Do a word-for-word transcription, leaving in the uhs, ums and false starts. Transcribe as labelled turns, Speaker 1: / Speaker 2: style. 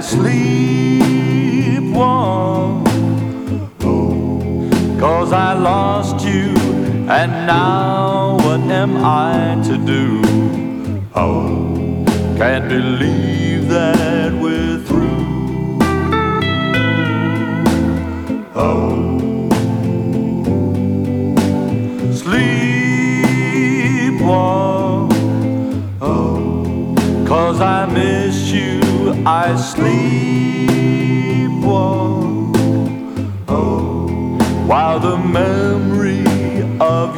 Speaker 1: sleepwalk. Oh, 'cause I lost you, and now what am I to do? Oh, can't believe that we're through. Oh, sleepwalk. Oh, 'cause I miss you, I sleepwalk. Oh, while the memory of